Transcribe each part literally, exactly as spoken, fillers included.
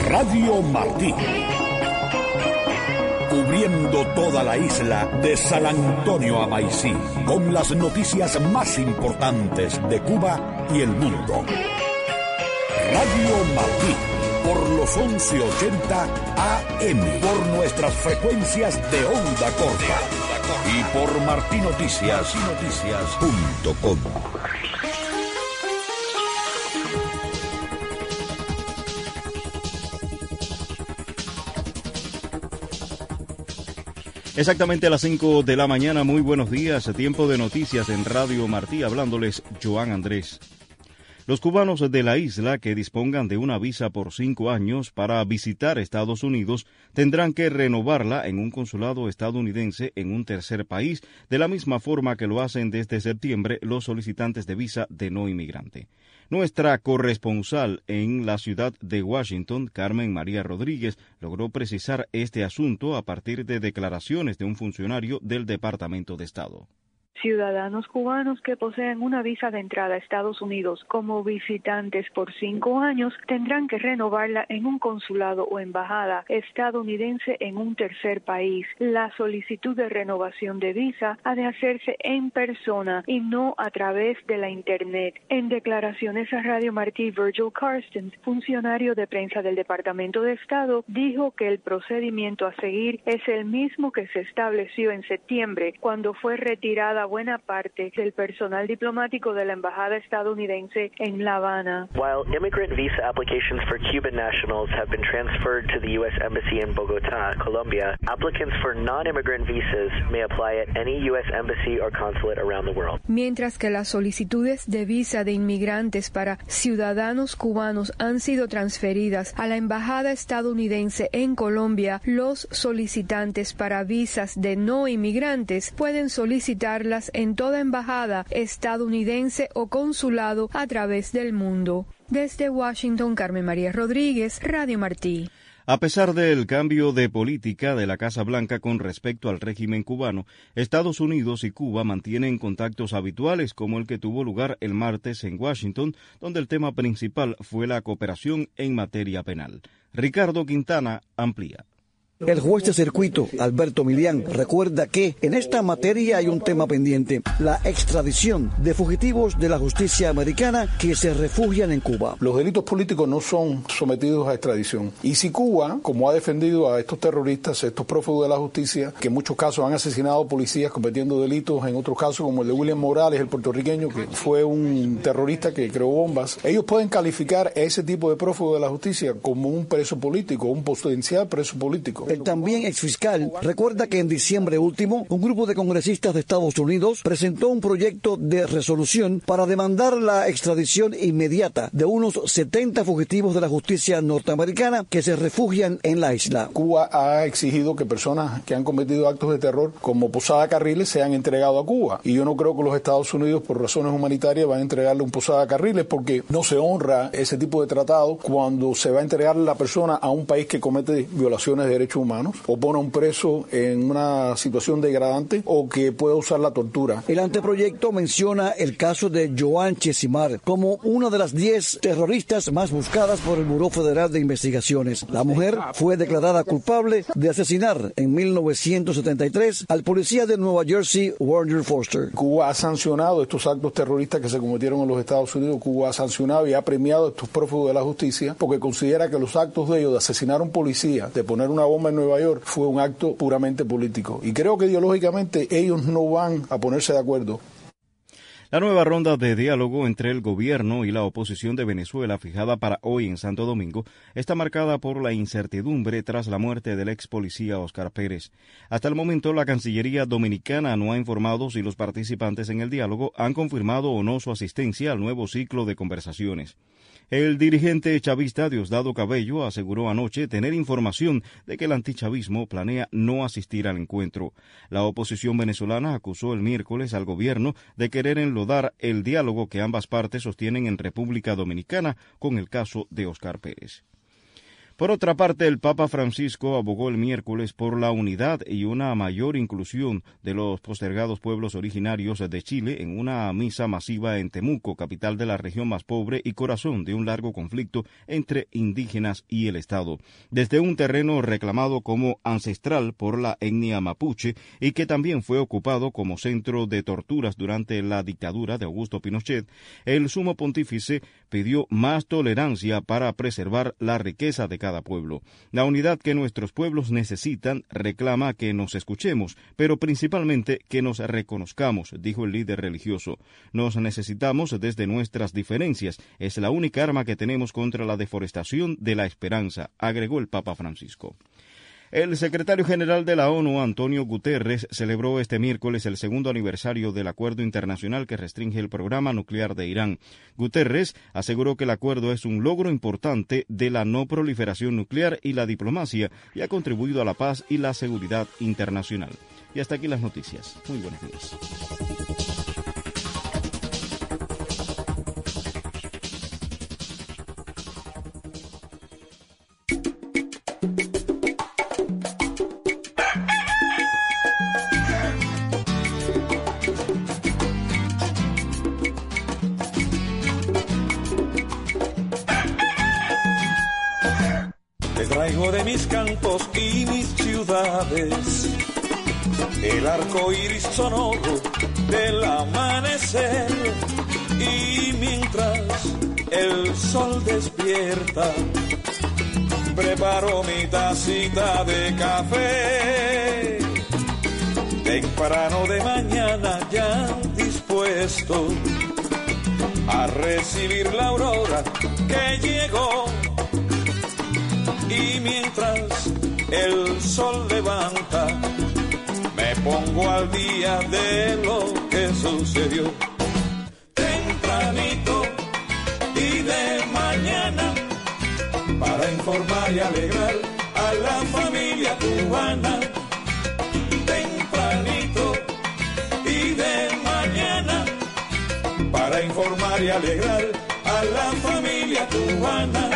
Radio Martí. Cubriendo toda la isla de San Antonio a Maicí, con las noticias más importantes de Cuba y el mundo. Radio Martí, por los once ochenta A M, por nuestras frecuencias de onda corta y por martinoticias punto com. Exactamente a las cinco de la mañana, muy buenos días, tiempo de noticias en Radio Martí, hablándoles Joan Andrés. Los cubanos de la isla que dispongan de una visa por cinco años para visitar Estados Unidos tendrán que renovarla en un consulado estadounidense en un tercer país, de la misma forma que lo hacen desde septiembre los solicitantes de visa de no inmigrante. Nuestra corresponsal en la ciudad de Washington, Carmen María Rodríguez, logró precisar este asunto a partir de declaraciones de un funcionario del Departamento de Estado. Ciudadanos cubanos que poseen una visa de entrada a Estados Unidos como visitantes por cinco años tendrán que renovarla en un consulado o embajada estadounidense en un tercer país. La solicitud de renovación de visa ha de hacerse en persona y no a través de la Internet. En declaraciones a Radio Martí, Virgil Carstens, funcionario de prensa del Departamento de Estado, dijo que el procedimiento a seguir es el mismo que se estableció en septiembre, cuando fue retirada buena parte del personal diplomático de la embajada estadounidense en La Habana. While immigrant visa applications for Cuban nationals have been transferred to the U S Embassy in Bogotá, Colombia, applicants for non-immigrant visas may apply at any U S embassy or consulate around the world. Mientras que las solicitudes de visa de inmigrantes para ciudadanos cubanos han sido transferidas a la embajada estadounidense en Colombia, los solicitantes para visas de no inmigrantes pueden solicitarlas en toda embajada estadounidense o consulado a través del mundo. Desde Washington, Carmen María Rodríguez, Radio Martí. A pesar del cambio de política de la Casa Blanca con respecto al régimen cubano, Estados Unidos y Cuba mantienen contactos habituales como el que tuvo lugar el martes en Washington, donde el tema principal fue la cooperación en materia penal. Ricardo Quintana amplía. El juez de circuito, Alberto Milián, recuerda que en esta materia hay un tema pendiente, la extradición de fugitivos de la justicia americana que se refugian en Cuba. Los delitos políticos no son sometidos a extradición. Y si Cuba, como ha defendido a estos terroristas, estos prófugos de la justicia, que en muchos casos han asesinado policías cometiendo delitos, en otros casos como el de William Morales, el puertorriqueño, que fue un terrorista que creó bombas, ellos pueden calificar a ese tipo de prófugo de la justicia como un preso político, un potencial preso político. El también exfiscal recuerda que en diciembre último, un grupo de congresistas de Estados Unidos presentó un proyecto de resolución para demandar la extradición inmediata de unos setenta fugitivos de la justicia norteamericana que se refugian en la isla. Cuba ha exigido que personas que han cometido actos de terror como Posada Carriles sean entregados a Cuba. Y yo no creo que los Estados Unidos, por razones humanitarias, van a entregarle un Posada Carriles porque no se honra ese tipo de tratado cuando se va a entregar la persona a un país que comete violaciones de derechos humanos o pone a un preso en una situación degradante o que pueda usar la tortura. El anteproyecto menciona el caso de Joan Chesimard como una de las diez terroristas más buscadas por el Buró Federal de Investigaciones. La mujer fue declarada culpable de asesinar en mil novecientos setenta y tres al policía de Nueva Jersey, Warner Foster. Cuba ha sancionado estos actos terroristas que se cometieron en los Estados Unidos. Cuba ha sancionado y ha premiado a estos prófugos de la justicia porque considera que los actos de ellos de asesinar a un policía, de poner una bomba en Nueva York, fue un acto puramente político. Y creo que ideológicamente ellos no van a ponerse de acuerdo. La nueva ronda de diálogo entre el gobierno y la oposición de Venezuela, fijada para hoy en Santo Domingo, está marcada por la incertidumbre tras la muerte del ex policía Oscar Pérez. Hasta el momento, la Cancillería Dominicana no ha informado si los participantes en el diálogo han confirmado o no su asistencia al nuevo ciclo de conversaciones. El dirigente chavista Diosdado Cabello aseguró anoche tener información de que el antichavismo planea no asistir al encuentro. La oposición venezolana acusó el miércoles al gobierno de querer enlodar el diálogo que ambas partes sostienen en República Dominicana con el caso de Oscar Pérez. Por otra parte, el Papa Francisco abogó el miércoles por la unidad y una mayor inclusión de los postergados pueblos originarios de Chile en una misa masiva en Temuco, capital de la región más pobre y corazón de un largo conflicto entre indígenas y el Estado. Desde un terreno reclamado como ancestral por la etnia mapuche y que también fue ocupado como centro de torturas durante la dictadura de Augusto Pinochet, el sumo pontífice pidió más tolerancia para preservar la riqueza de cada pueblo. La unidad que nuestros pueblos necesitan reclama que nos escuchemos, pero principalmente que nos reconozcamos, dijo el líder religioso. Nos necesitamos desde nuestras diferencias. Es la única arma que tenemos contra la deforestación de la esperanza, agregó el Papa Francisco. El secretario general de la ONU, Antonio Guterres, celebró este miércoles el segundo aniversario del acuerdo internacional que restringe el programa nuclear de Irán. Guterres aseguró que el acuerdo es un logro importante de la no proliferación nuclear y la diplomacia y ha contribuido a la paz y la seguridad internacional. Y hasta aquí las noticias. Muy buenos días. Traigo de mis campos y mis ciudades el arco iris sonoro del amanecer, y mientras el sol despierta preparo mi tacita de café temprano de mañana, ya dispuesto a recibir la aurora que llegó. Y mientras el sol levanta, me pongo al día de lo que sucedió. Tempranito y de mañana, para informar y alegrar a la familia cubana. Tempranito y de mañana, para informar y alegrar a la familia cubana.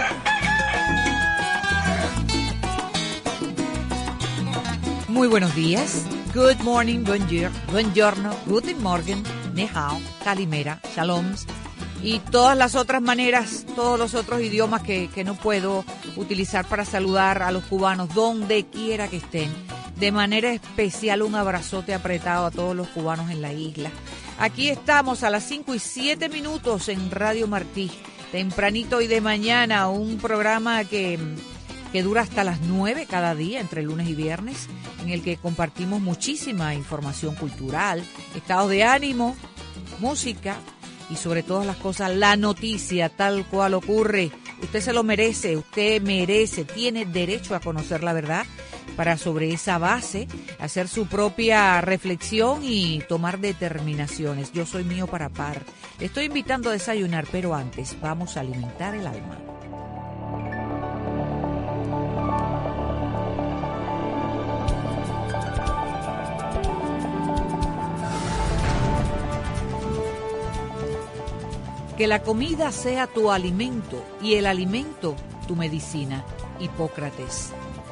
Muy buenos días. Good morning, bonjour, buongiorno, guten morgen, ni hao, calimera, shaloms y todas las otras maneras, todos los otros idiomas que, que no puedo utilizar para saludar a los cubanos donde quiera que estén. De manera especial un abrazote apretado a todos los cubanos en la isla. Aquí estamos a las cinco y siete minutos en Radio Martí, tempranito y de mañana, un programa que... que dura hasta las nueve cada día, entre lunes y viernes, en el que compartimos muchísima información cultural, estados de ánimo, música y sobre todas las cosas, la noticia tal cual ocurre. Usted se lo merece, usted merece, tiene derecho a conocer la verdad para sobre esa base hacer su propia reflexión y tomar determinaciones. Yo soy Mío para par. Le estoy invitando a desayunar, pero antes vamos a alimentar el alma. Que la comida sea tu alimento y el alimento tu medicina. Hipócrates.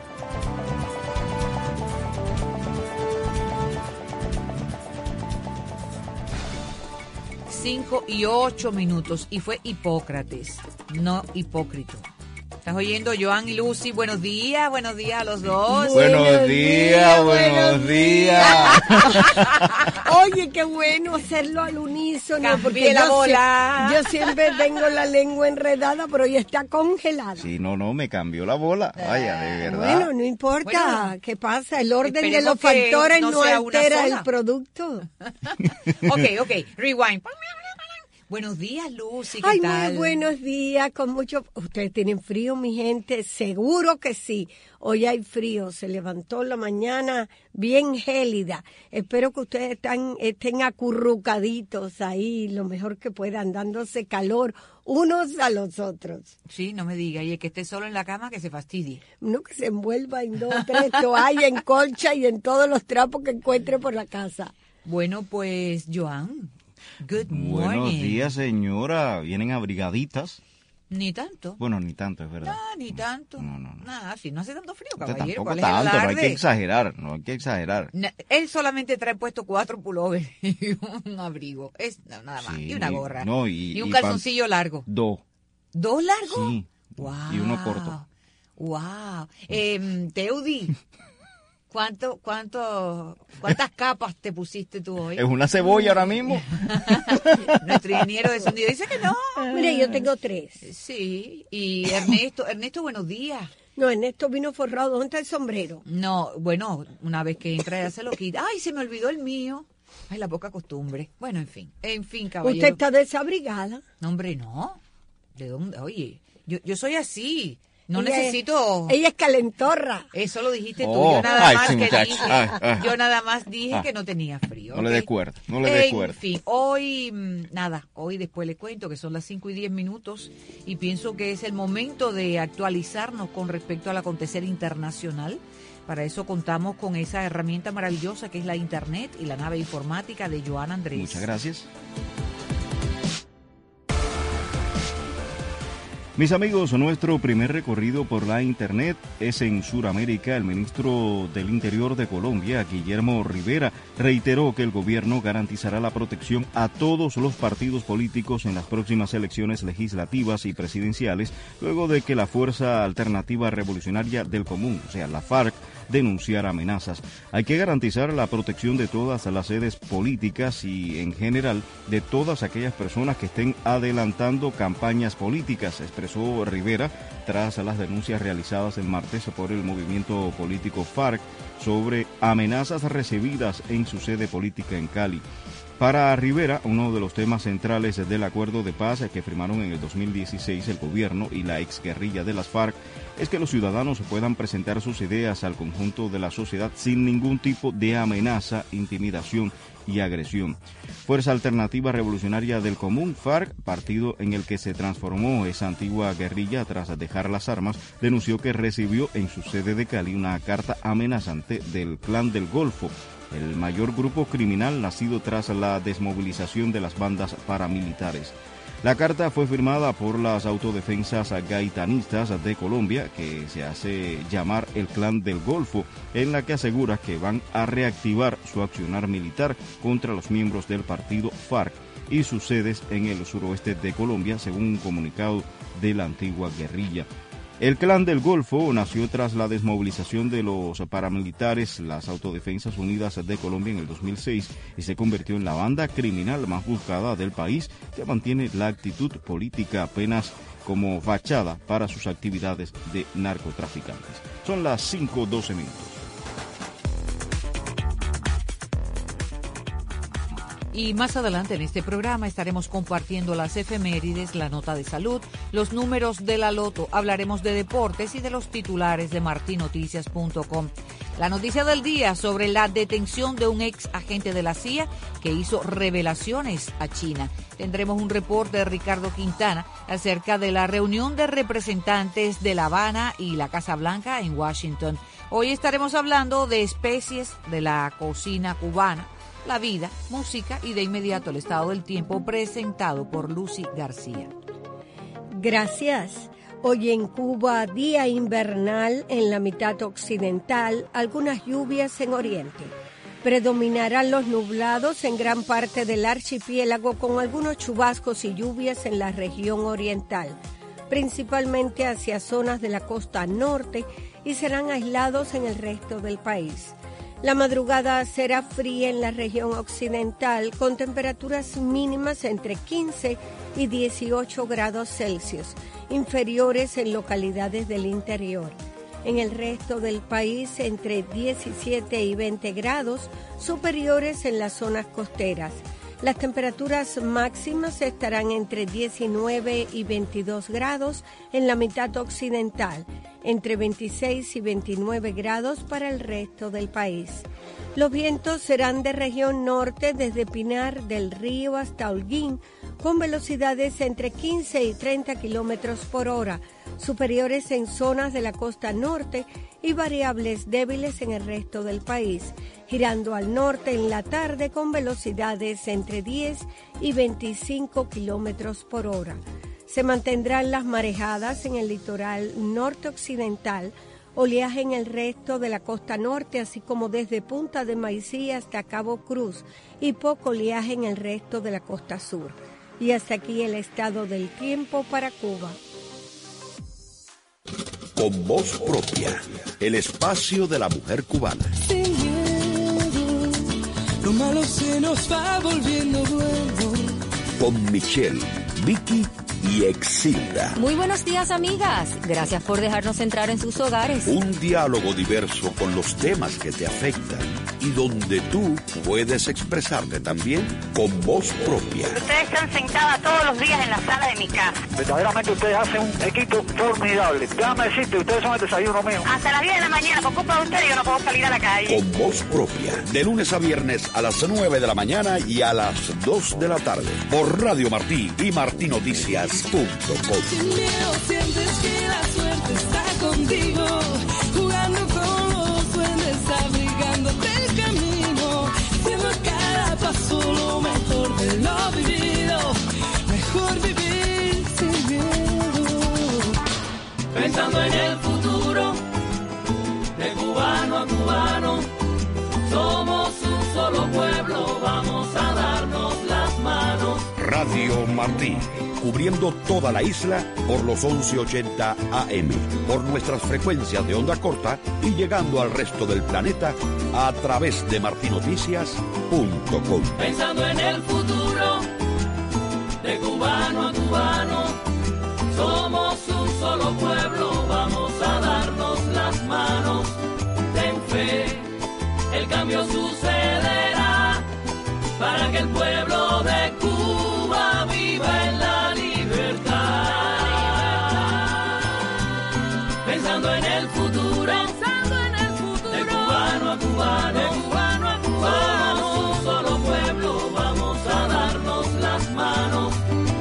Cinco y ocho minutos y fue Hipócrates, no Hipócrito. ¿Estás oyendo, Joan y Lucy? Buenos días, buenos días a los dos. Buenos días, buenos días. Oye, qué bueno hacerlo al unísono. Cambié porque la yo, bola. Si, yo siempre tengo la lengua enredada, pero hoy está congelada. Sí, no, no, me cambió la bola. Vaya, de verdad. Bueno, no importa. Bueno, ¿qué pasa? El orden de esperemos los que factores no no sea una altera sola. el producto. Ok, ok, rewind. Buenos días, Lucy, ¿qué Ay, tal? muy buenos días, con mucho... ¿Ustedes tienen frío, mi gente? Seguro que sí. Hoy hay frío, se levantó la mañana bien gélida. Espero que ustedes están, estén acurrucaditos ahí, lo mejor que puedan, dándose calor unos a los otros. Sí, no me diga, y el que esté solo en la cama que se fastidie. No, que se envuelva en dos, tres toallas, en colcha y en todos los trapos que encuentre por la casa. Bueno, pues, Joan, good morning. Buenos días, señora. Vienen abrigaditas. Ni tanto. Bueno, ni tanto, es verdad. No, ni tanto. No, no, no. Nada, si no hace tanto frío, Usted caballero. tampoco ¿Cuál es el tanto, no hay alarde? que exagerar, no hay que exagerar. Na- Él solamente trae puesto cuatro pullovers y un abrigo. Es no, nada más. Sí, y una gorra. no, y- y un y calzoncillo largo. Dos. ¿Dos largos? Sí. Wow. Y uno corto. Wow. Eh, Teudi, ¿cuánto, cuánto, ¿cuántas capas te pusiste tú hoy? Es una cebolla ahora mismo. Nuestro ingeniero de sonido dice que no. Mire, yo tengo tres. Sí. Y Ernesto, Ernesto, buenos días. No, Ernesto vino forrado. ¿Dónde está el sombrero? No, bueno, una vez que entra ya se lo quita. Ay, se me olvidó el mío. Ay, la poca costumbre. Bueno, en fin, en fin, caballero. Usted está desabrigada. No, hombre, no. ¿De dónde? Oye, yo, yo soy así. No Ella es- necesito... Ella es calentorra. Eso lo dijiste tú. Oh, Yo nada ay, más sí, que muchacho. dije, Ay, ay. yo nada más dije Ah. que no tenía frío. No le ¿ok? dé cuerda, no le dé En cuerda. fin, hoy, mm, nada, hoy después le cuento que son las cinco y diez minutos y pienso que es el momento de actualizarnos con respecto al acontecer internacional. Para eso contamos con esa herramienta maravillosa que es la Internet y la nave informática de Joan Andrés. Muchas gracias. Mis amigos, nuestro primer recorrido por la Internet es en Sudamérica. El ministro del Interior de Colombia, Guillermo Rivera, reiteró que el gobierno garantizará la protección a todos los partidos políticos en las próximas elecciones legislativas y presidenciales, luego de que la Fuerza Alternativa Revolucionaria del Común, o sea, la FARC, denunciar amenazas. Hay que garantizar la protección de todas las sedes políticas y, en general, de todas aquellas personas que estén adelantando campañas políticas, expresó Rivera tras las denuncias realizadas el martes por el movimiento político FARC sobre amenazas recibidas en su sede política en Cali. Para Rivera, uno de los temas centrales del acuerdo de paz que firmaron en el dos mil dieciséis el gobierno y la exguerrilla de las FARC es que los ciudadanos puedan presentar sus ideas al conjunto de la sociedad sin ningún tipo de amenaza, intimidación y agresión. Fuerza Alternativa Revolucionaria del Común, FARC, partido en el que se transformó esa antigua guerrilla tras dejar las armas, denunció que recibió en su sede de Cali una carta amenazante del Clan del Golfo, el mayor grupo criminal nacido tras la desmovilización de las bandas paramilitares. La carta fue firmada por las autodefensas gaitanistas de Colombia, que se hace llamar el Clan del Golfo, en la que asegura que van a reactivar su accionar militar contra los miembros del partido FARC y sus sedes en el suroeste de Colombia, según un comunicado de la antigua guerrilla. El Clan del Golfo nació tras la desmovilización de los paramilitares, las Autodefensas Unidas de Colombia en el dos mil seis y se convirtió en la banda criminal más buscada del país, que mantiene la actitud política apenas como fachada para sus actividades de narcotraficantes. Son las cinco doce minutos. Y más adelante en este programa estaremos compartiendo las efemérides, la nota de salud, los números de la loto, hablaremos de deportes y de los titulares de martin noticias punto com. La noticia del día sobre la detención de un ex agente de la C I A que hizo revelaciones a China. Tendremos un reporte de Ricardo Quintana acerca de la reunión de representantes de La Habana y la Casa Blanca en Washington. Hoy estaremos hablando de especies de la cocina cubana, la vida, música y de inmediato el estado del tiempo presentado por Lucy García. Gracias. Hoy en Cuba, día invernal en la mitad occidental, algunas lluvias en oriente. Predominarán los nublados en gran parte del archipiélago con algunos chubascos y lluvias en la región oriental, principalmente hacia zonas de la costa norte y serán aislados en el resto del país. La madrugada será fría en la región occidental con temperaturas mínimas entre quince y dieciocho grados Celsius, inferiores en localidades del interior. En el resto del país entre diecisiete y veinte grados, superiores en las zonas costeras. Las temperaturas máximas estarán entre diecinueve y veintidós grados en la mitad occidental, entre veintiséis y veintinueve grados para el resto del país. Los vientos serán de región norte desde Pinar del Río hasta Holguín, con velocidades entre quince y treinta kilómetros por hora, superiores en zonas de la costa norte y variables débiles en el resto del país, girando al norte en la tarde con velocidades entre diez y veinticinco kilómetros por hora. Se mantendrán las marejadas en el litoral norte occidental, oleaje en el resto de la costa norte, así como desde Punta de Maicí hasta Cabo Cruz, y poco oleaje en el resto de la costa sur. Y hasta aquí el estado del tiempo para Cuba. Con voz propia, el espacio de la mujer cubana. Sin miedo, lo malo se nos va volviendo bueno. Con Michelle, Vicky y Exilda. Muy buenos días, amigas. Gracias por dejarnos entrar en sus hogares. Un diálogo diverso con los temas que te afectan y donde tú puedes expresarte también con voz propia. Ustedes están sentadas todos los días en la sala de mi casa. Verdaderamente ustedes hacen un equipo formidable. Déjame decirte, ustedes son el desayuno mío. Hasta las diez de la mañana, por culpa de ustedes, yo no puedo salir a la calle. Con voz propia, de lunes a viernes a las nueve de la mañana y a las dos de la tarde. Por Radio Martí y Martí Noticias. Sin miedo sientes que la suerte está contigo, jugando con los duendes, abrigándote el camino, haciendo cada paso lo mejor de lo vivido, mejor vivir sin miedo. Pensando en el futuro, de cubano a cubano, somos un solo pueblo, vamos a darnos las manos. Radio Martí, cubriendo toda la isla por los once ochenta A M, por nuestras frecuencias de onda corta y llegando al resto del planeta a través de martinoticias punto com. Pensando en el futuro, de cubano a cubano, somos un solo pueblo, vamos a darnos las manos. Ten fe, el cambio sucederá para que el pueblo de Cuba viva en la libertad. Pensando en el futuro, pensando en el futuro, de cubano a cubano, de cubano a cubano, somos un solo pueblo, vamos a darnos las manos.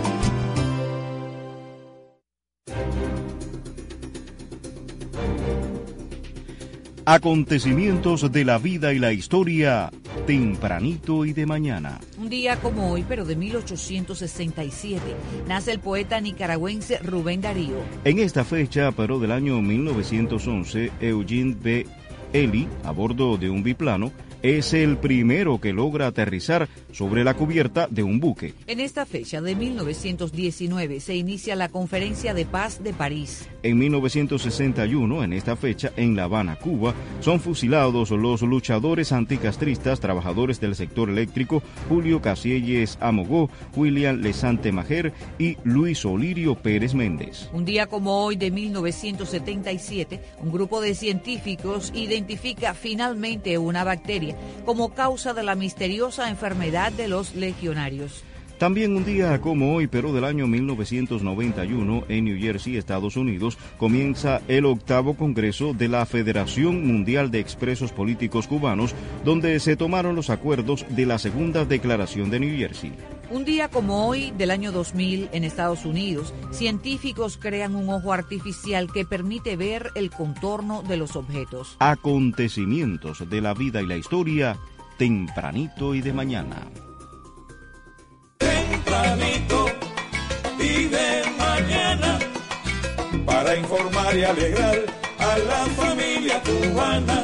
Acontecimientos de la vida y la historia, tempranito y de mañana. Un día como hoy, pero de mil ochocientos sesenta y siete, nace el poeta nicaragüense Rubén Darío. En esta fecha, pero del año mil novecientos once, Eugene B. Ely, a bordo de un biplano, es el primero que logra aterrizar sobre la cubierta de un buque. En esta fecha de mil novecientos diecinueve se inicia la Conferencia de Paz de París. En mil novecientos sesenta y uno, en esta fecha, en La Habana, Cuba, son fusilados los luchadores anticastristas, trabajadores del sector eléctrico, Julio Casielles Amogó, William Lesante Majer y Luis Olirio Pérez Méndez. Un día como hoy de mil novecientos setenta y siete, un grupo de científicos identifica finalmente una bacteria como causa de la misteriosa enfermedad de los legionarios. También un día como hoy, pero del año mil novecientos noventa y uno, en New Jersey, Estados Unidos, comienza el octavo Congreso de la Federación Mundial de Expresos Políticos Cubanos, donde se tomaron los acuerdos de la Segunda Declaración de New Jersey. Un día como hoy, del año dos mil, en Estados Unidos, científicos crean un ojo artificial que permite ver el contorno de los objetos. Acontecimientos de la vida y la historia, tempranito y de mañana. Tempranito y de mañana, para informar y alegrar a la familia cubana.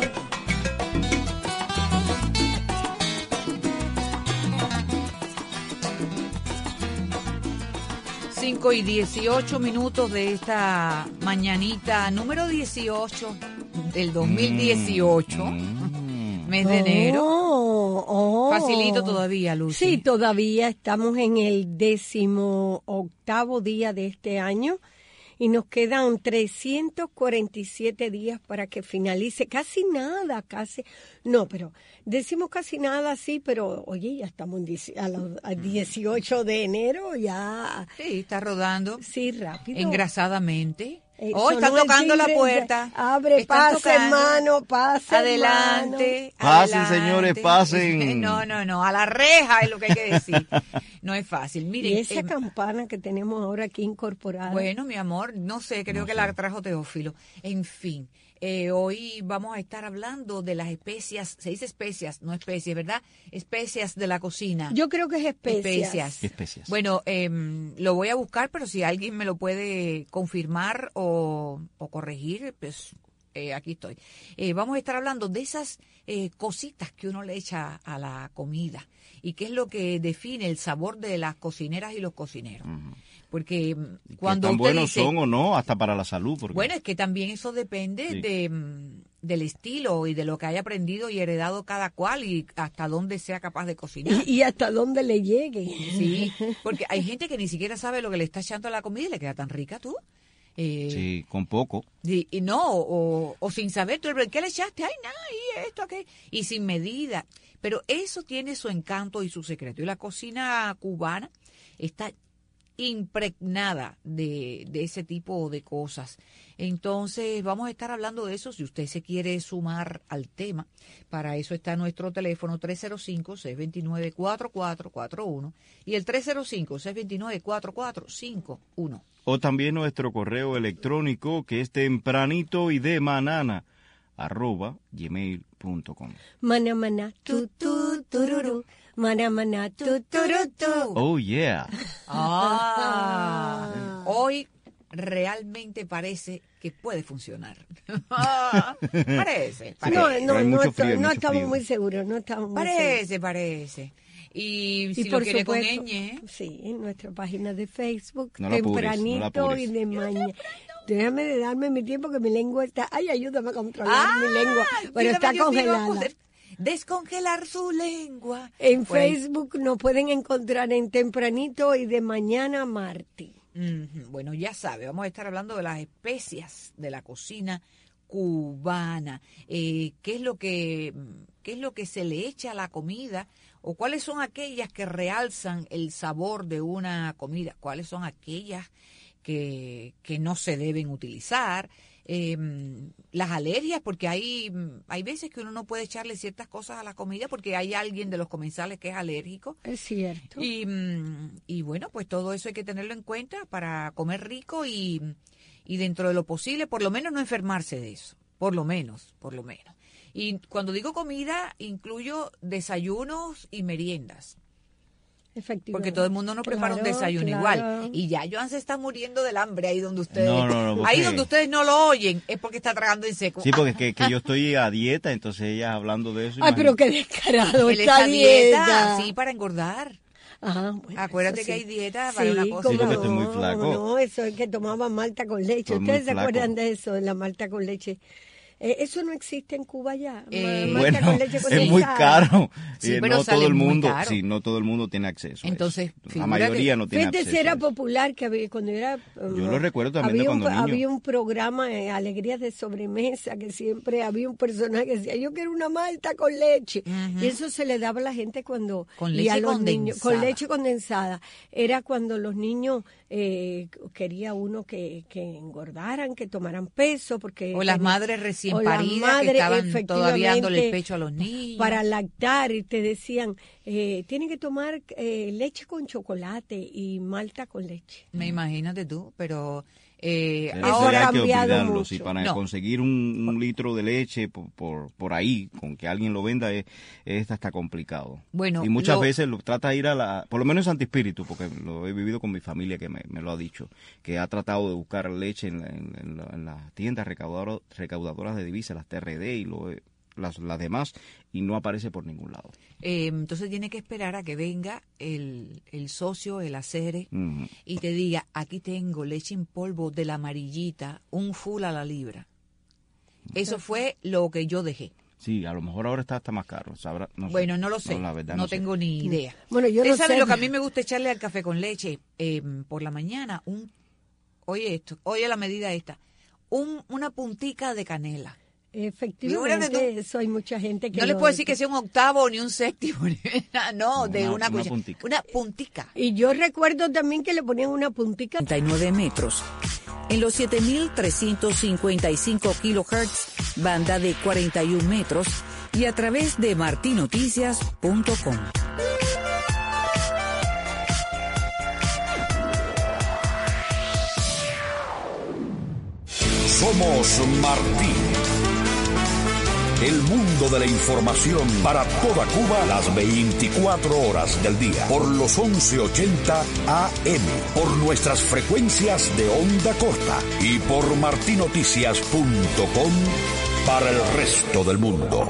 cinco y dieciocho minutos de esta mañanita número dieciocho del dos mil dieciocho, mm. mes de enero. Oh, oh. Facilito todavía, Lucy. Sí, todavía estamos en el décimo octavo día de este año y nos quedan trescientos cuarenta y siete días para que finalice. Casi nada, casi. No, pero decimos casi nada, sí, pero oye, ya estamos a los a dieciocho de enero, ya. Sí, está rodando. Sí, rápido. Engrasadamente. Eh, Oh, están sonó el tocando la timbre, puerta. Abre, Están pase, tocando. hermano, pase, Adelante. Pasen, adelante. señores, pasen. No, no, no, a la reja es lo que hay que decir. No es fácil. Miren, Y esa em, campana que tenemos ahora aquí incorporada. bueno, mi amor, no sé, creo No que sé. la trajo Teófilo. En fin, eh, hoy vamos a estar hablando de las especias, se dice especias, no especies, ¿verdad? Especias de la cocina. Yo creo que es especias. Especias. Especias. Bueno, em, lo voy a buscar, pero si alguien me lo puede confirmar o, o corregir, pues eh, aquí estoy. Eh, vamos a estar hablando de esas eh, cositas que uno le echa a la comida y qué es lo que define el sabor de las cocineras y los cocineros. Ujú. Porque mm, ¿Qué cuando tan usted buenos dice, son o no, hasta para la salud? Porque... bueno, es que también eso depende Sí. de, mm, del estilo y de lo que haya aprendido y heredado cada cual y hasta dónde sea capaz de cocinar. Y, y hasta dónde le llegue. Sí, porque hay gente que ni siquiera sabe lo que le está echando a la comida y le queda tan rica tú. Eh, Sí, con poco. y, y no, o, o sin saber, tú, ¿qué le echaste? Ay, nada, y esto, aquello, y sin medida. Pero eso tiene su encanto y su secreto. Y la cocina cubana está impregnada de, de ese tipo de cosas. Entonces, vamos a estar hablando de eso. Si usted se quiere sumar al tema, para eso está nuestro teléfono tres cero cinco, seis dos nueve, cuatro cuatro cuatro uno y el tres cero cinco, seis dos nueve, cuatro cuatro cinco uno. O también nuestro correo electrónico, que es tempranito y de manana, arroba gmail punto com. Mana, mana, tu, tu, tururú. Mana, mana, tu, turu, tu. Oh, yeah. Ah, hoy realmente parece que puede funcionar. parece, parece. No, Pero no, hay no, mucho esto- frío, no mucho estamos frío. muy seguros, no estamos muy seguros. Parece, parece. Y si Y lo por quiere con supuesto, ñ, sí, en nuestra página de Facebook, No la apures, no la tempranito apures. y de mañana. Déjame de darme mi tiempo que mi lengua está... Ay, ayúdame a controlar Ah, mi lengua, pero dígame, está Dios mío, congelada. poder descongelar su lengua. En Por ahí. Facebook nos pueden encontrar en tempranito y de mañana Marti. Ujú, bueno, ya sabe, vamos a estar hablando de las especias de la cocina cubana. Eh, ¿qué es lo que qué es lo que se le echa a la comida o cuáles son aquellas que realzan el sabor de una comida? ¿Cuáles son aquellas que, que no se deben utilizar? Eh, las alergias, porque hay, hay veces que uno no puede echarle ciertas cosas a la comida porque hay alguien de los comensales que es alérgico. Es cierto. Y, mm, y bueno, pues todo eso hay que tenerlo en cuenta para comer rico y, y dentro de lo posible, por lo menos no enfermarse de eso. Por lo menos, por lo menos. Y cuando digo comida, incluyo desayunos y meriendas. Efectivamente. Porque todo el mundo no prepara un Claro, desayuno claro. igual. Y ya Joan se está muriendo del hambre ahí donde ustedes, No, no, no, porque- ahí donde ustedes no lo oyen, es porque está tragando en seco. Sí, porque es que, que yo estoy a dieta, entonces ella hablando de eso. Ay, pero imagínate. qué descarado Él esta está a dieta, dieta. sí, para engordar. Ajá, bueno, Acuérdate eso que sí. hay dieta para Sí, una cosa. cómo Sí, porque estoy muy no, flaco. No, eso es que tomaba malta con leche. Estoy muy ¿Ustedes se flaco. acuerdan de eso, de la malta con leche? Eh, eso no existe en Cuba ya. Ma- Eh, malta Bueno, con leche es muy condensada. caro. Sí, Eh, pero no sale todo el muy mundo, caro. sí, no todo el mundo tiene acceso. a Entonces, eso. la figúrate, mayoría no tiene Fíjate acceso. si a era eso. popular que había, cuando era... Yo lo recuerdo también de había un, cuando niño. Había un programa, eh, Alegrías de Sobremesa, que siempre había un personaje que decía, yo quiero una malta con leche. Ujú. Y eso se le daba a la gente cuando... Con y a leche los niños, con condensada. leche condensada. Era cuando los niños eh, quería uno que, que engordaran, que tomaran peso, porque... O las tenía- madres recién o las paridas que madres, estaban todavía dándole el efectivamente, pecho a los niños. para lactar y te decían, eh, tienen que tomar eh, leche con chocolate y malta con leche. Me imagínate tú, pero eh, Eso ahora hay que cambiado olvidarlo, mucho. sí, para No. conseguir un, un litro de leche por, por, por ahí, con que alguien lo venda, es, es hasta complicado. Bueno, y muchas lo- veces lo trata de ir a la, por lo menos Santi Espíritu, porque lo he vivido con mi familia que me, me lo ha dicho, que ha tratado de buscar leche en, la- en, en la- en las tiendas recaudadoras, recaudadoras de divisas, las T R D y lo, las, las demás, y no aparece por ningún lado. eh, entonces tiene que esperar a que venga el, el socio, el acere, Ujú. y te diga, aquí tengo leche en polvo de la amarillita, un full a la libra. Eso fue lo que yo dejé. Sí, a lo mejor ahora está hasta más caro. sabrá- no sé. Bueno, no lo sé, la verdad, no, no sé. tengo ni idea. Bueno, yo Usted no sabe sé. lo que a mí me gusta echarle al café con leche eh, por la mañana, un, oye esto, oye la medida esta, un, una puntica de canela. Efectivamente, Figúrate tú. eso hay mucha gente que No le lo- puedo decir que sea un octavo ni un séptimo, ni nada, no, No, de una- una, una cuchara- puntica. una puntica. Y yo recuerdo también que le ponían una puntica. treinta y nueve metros. en los siete mil trescientos cincuenta y cinco kilohertz, banda de cuarenta y un metros, y a través de martinoticias punto com. Somos Martí. El mundo de la información para toda Cuba las veinticuatro horas del día. Por los once ochenta A M. Por nuestras frecuencias de onda corta. Y por martinoticias punto com para el resto del mundo.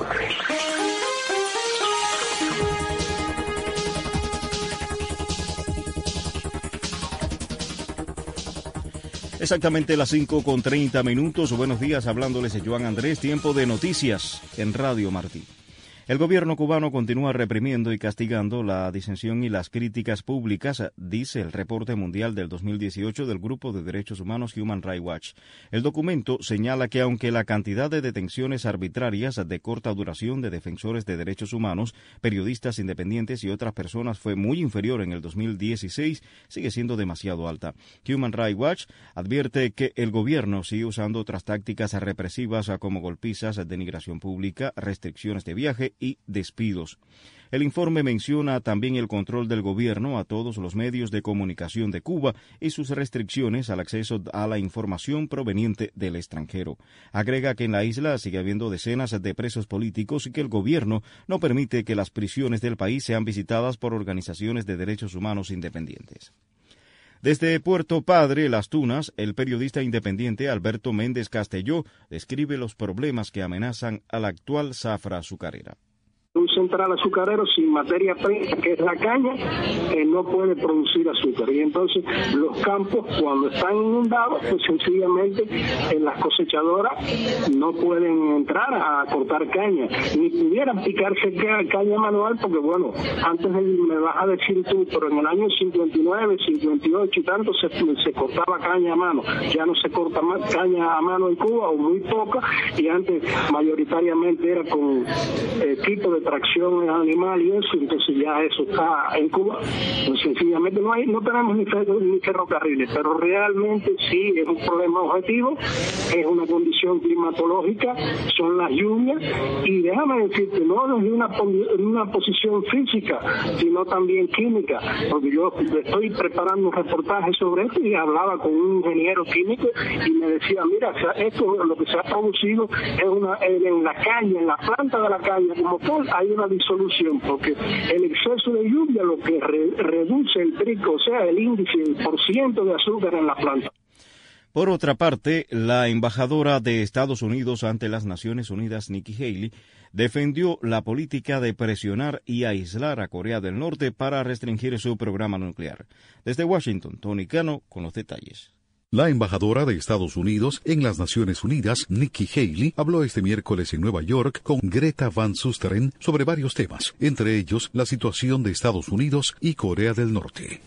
Exactamente las cinco con treinta minutos. Buenos días, hablándoles a Joan Andrés. Tiempo de noticias en Radio Martí. El gobierno cubano continúa reprimiendo y castigando la disensión y las críticas públicas, dice el reporte mundial del dos mil dieciocho del Grupo de Derechos Humanos Human Rights Watch. El documento señala que aunque la cantidad de detenciones arbitrarias de corta duración de defensores de derechos humanos, periodistas independientes y otras personas fue muy inferior en el dos mil dieciséis, sigue siendo demasiado alta. Human Rights Watch advierte que el gobierno sigue usando otras tácticas represivas como golpizas, denigración pública, restricciones de viaje y despidos. El informe menciona también el control del gobierno a todos los medios de comunicación de Cuba y sus restricciones al acceso a la información proveniente del extranjero. Agrega que en la isla sigue habiendo decenas de presos políticos y que el gobierno no permite que las prisiones del país sean visitadas por organizaciones de derechos humanos independientes. Desde Puerto Padre, Las Tunas, el periodista independiente Alberto Méndez Castelló describe los problemas que amenazan a la actual zafra azucarera. Un central azucarero sin materia prima, que es la caña, que no puede producir azúcar. Y entonces los campos, cuando están inundados, pues sencillamente en las cosechadoras no pueden entrar a cortar caña, ni pudieran picarse caña manual, porque bueno, antes de, me vas a decir tú, pero en el año cincuenta y nueve, cincuenta y ocho y tanto se, se cortaba caña a mano. Ya no se corta más caña a mano en Cuba, o muy poca, y antes mayoritariamente era con eh, equipo de tracción animal y eso, entonces ya eso está en Cuba. Pues sencillamente no hay, no tenemos ni, ferro, ni ferrocarriles, pero realmente sí es un problema objetivo, es una condición climatológica, son las lluvias, y déjame decirte, no desde una, una posición física, sino también química, porque yo estoy preparando un reportaje sobre esto y hablaba con un ingeniero químico y me decía, mira, esto lo que se ha producido es una, en la caña, en la planta de la caña, como tal, hay una disolución, porque el exceso de lluvia lo que re, reduce el trico, o sea, el índice, el porciento de azúcar en la planta. Por otra parte, la embajadora de Estados Unidos ante las Naciones Unidas, Nikki Haley, defendió la política de presionar y aislar a Corea del Norte para restringir su programa nuclear. Desde Washington, Tony Cano con los detalles. La embajadora de Estados Unidos en las Naciones Unidas, Nikki Haley, habló este miércoles en Nueva York con Greta Van Susteren sobre varios temas, entre ellos la situación de Estados Unidos y Corea del Norte.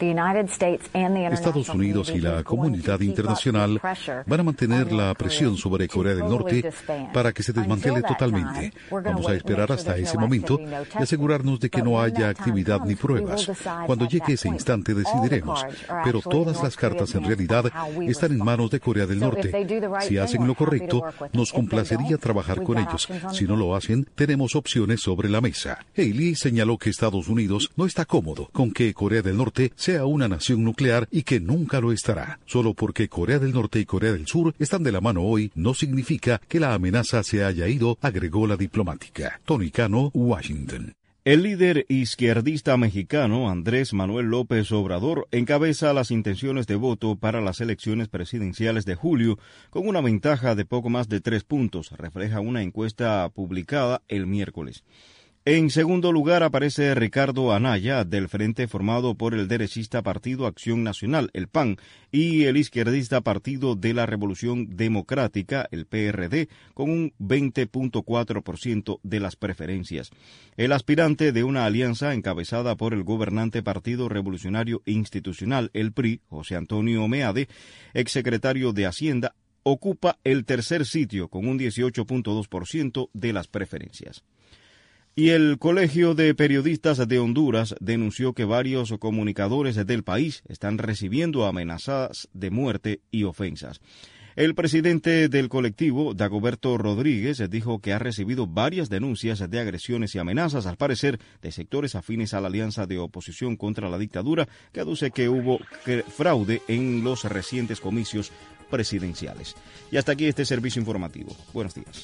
Estados Unidos y la comunidad internacional van a mantener la presión sobre Corea del Norte para que se desmantele totalmente. Vamos a esperar hasta ese momento y asegurarnos de que no haya actividad ni pruebas. Cuando llegue ese instante decidiremos, pero todas las cartas en realidad están en manos de Corea del Norte. Si hacen lo correcto, nos complacería trabajar con ellos. Si no lo hacen, tenemos opciones sobre la mesa. Haley señaló que Estados Unidos no está cómodo con que Corea del Norte sea una nación nuclear y que nunca lo estará. Solo porque Corea del Norte y Corea del Sur están de la mano hoy, no significa que la amenaza se haya ido, agregó la diplomática. Tony Cano, Washington. El líder izquierdista mexicano Andrés Manuel López Obrador encabeza las intenciones de voto para las elecciones presidenciales de julio con una ventaja de poco más de tres puntos, refleja una encuesta publicada el miércoles. En segundo lugar aparece Ricardo Anaya, del frente formado por el derechista Partido Acción Nacional, el P A N, y el izquierdista Partido de la Revolución Democrática, el P R D, con un veinte punto cuatro por ciento de las preferencias. El aspirante de una alianza encabezada por el gobernante Partido Revolucionario Institucional, el P R I, José Antonio Meade, exsecretario de Hacienda, ocupa el tercer sitio con un dieciocho punto dos por ciento de las preferencias. Y el Colegio de Periodistas de Honduras denunció que varios comunicadores del país están recibiendo amenazas de muerte y ofensas. El presidente del colectivo, Dagoberto Rodríguez, dijo que ha recibido varias denuncias de agresiones y amenazas, al parecer, de sectores afines a la alianza de oposición contra la dictadura, que aduce que hubo fraude en los recientes comicios presidenciales. Y hasta aquí este servicio informativo. Buenos días.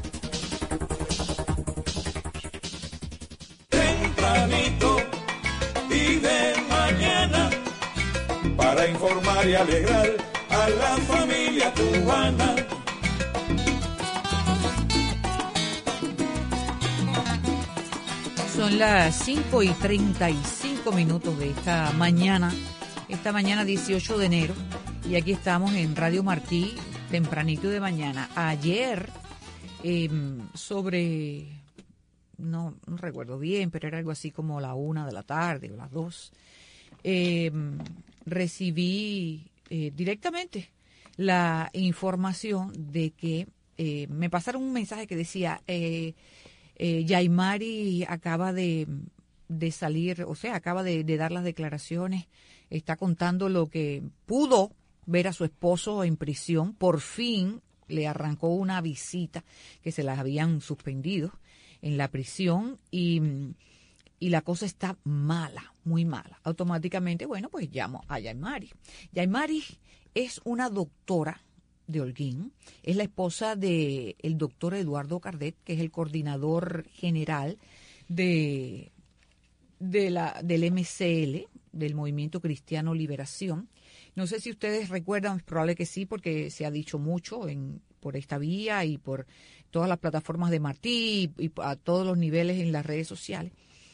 Tempranito y de mañana, para informar y alegrar a la familia cubana. Son las cinco y treinta y cinco minutos de esta mañana, esta mañana dieciocho de enero, y aquí estamos en Radio Martí, tempranito de mañana. Ayer, eh, sobre, no, no recuerdo bien, pero era algo así como la una de la tarde o las dos, eh, recibí Eh, directamente la información de que eh, me pasaron un mensaje que decía eh, eh, Yaimari acaba de, de salir, o sea, acaba de, de dar las declaraciones, está contando lo que pudo ver a su esposo en prisión, por fin le arrancó una visita que se las habían suspendido en la prisión y... y la cosa está mala, muy mala. Automáticamente, bueno, pues llamo a Yaimari. Yaimari es una doctora de Holguín, es la esposa del doctor Eduardo Cardet, que es el coordinador general de, de la, del M C L, del Movimiento Cristiano Liberación. No sé si ustedes recuerdan, es probable que sí, porque se ha dicho mucho en, por esta vía y por todas las plataformas de Martí y, y a todos los niveles en las redes sociales,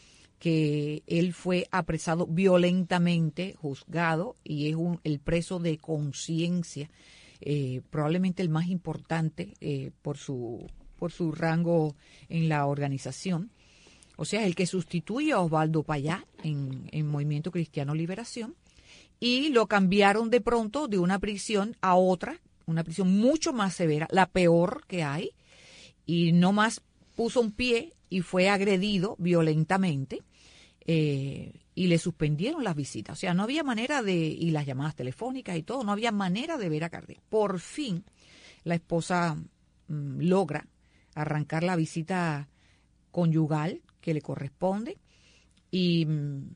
que él fue apresado violentamente, juzgado, y es un, el preso de conciencia, eh, probablemente el más importante eh, por su por su rango en la organización. O sea, el que sustituye a Osvaldo Payá en, en Movimiento Cristiano Liberación, y lo cambiaron de pronto de una prisión a otra, una prisión mucho más severa, la peor que hay, y no más puso un pie y fue agredido violentamente, eh, y le suspendieron las visitas. O sea, no había manera de, y las llamadas telefónicas y todo, no había manera de ver a Cardet. Por fin, la esposa mmm, logra arrancar la visita conyugal que le corresponde, y,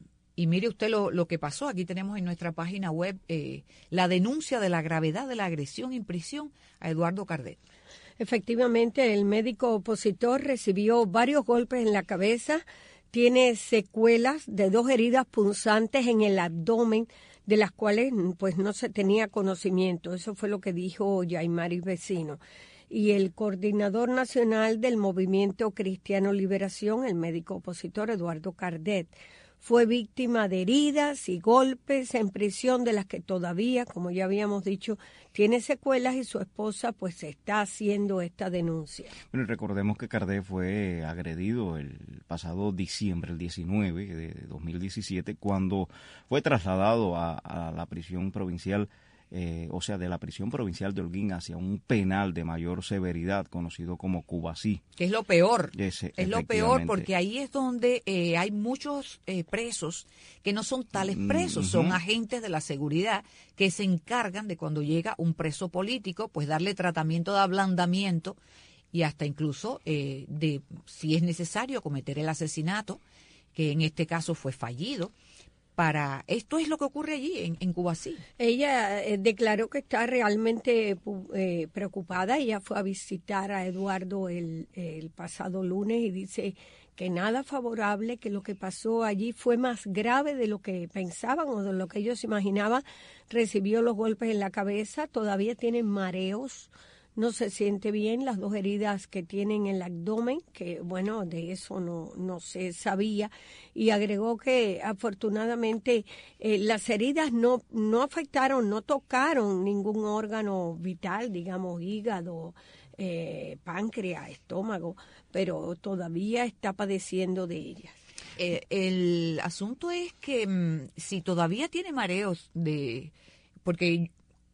y mire usted lo, lo que pasó. Aquí tenemos en nuestra página web eh, la denuncia de la gravedad de la agresión en prisión a Eduardo Cardet. Efectivamente, el médico opositor recibió varios golpes en la cabeza, tiene secuelas de dos heridas punzantes en el abdomen, de las cuales pues no se tenía conocimiento. Eso fue lo que dijo Yaimari Vecino. Y el coordinador nacional del Movimiento Cristiano Liberación, el médico opositor Eduardo Cardet, fue víctima de heridas y golpes en prisión, de las que todavía, como ya habíamos dicho, tiene secuelas, y su esposa pues está haciendo esta denuncia. Bueno, recordemos que Cardet fue agredido el pasado diciembre, el diecinueve de dos mil diecisiete, cuando fue trasladado a, a la prisión provincial, eh, o sea, de la prisión provincial de Holguín hacia un penal de mayor severidad, conocido como Cubasí. Que es lo peor, Ese, es lo peor, porque ahí es donde eh, hay muchos eh, presos que no son tales presos, mm-hmm. son agentes de la seguridad que se encargan de, cuando llega un preso político, pues darle tratamiento de ablandamiento y hasta incluso eh, de, si es necesario, cometer el asesinato, que en este caso fue fallido. Para esto es lo que ocurre allí en, en Cubasí. Ella eh, declaró que está realmente eh, preocupada. Ella fue a visitar a Eduardo el, el pasado lunes y dice que nada favorable, que lo que pasó allí fue más grave de lo que pensaban o de lo que ellos imaginaban. Recibió los golpes en la cabeza, todavía tiene mareos, no se siente bien, las dos heridas que tiene en el abdomen, que bueno, de eso no, no se sabía, y agregó que afortunadamente eh, las heridas no, no afectaron, no tocaron ningún órgano vital, digamos hígado, eh, páncreas, estómago, pero todavía está padeciendo de ellas. Eh, el asunto es que mmm, si todavía tiene mareos, de porque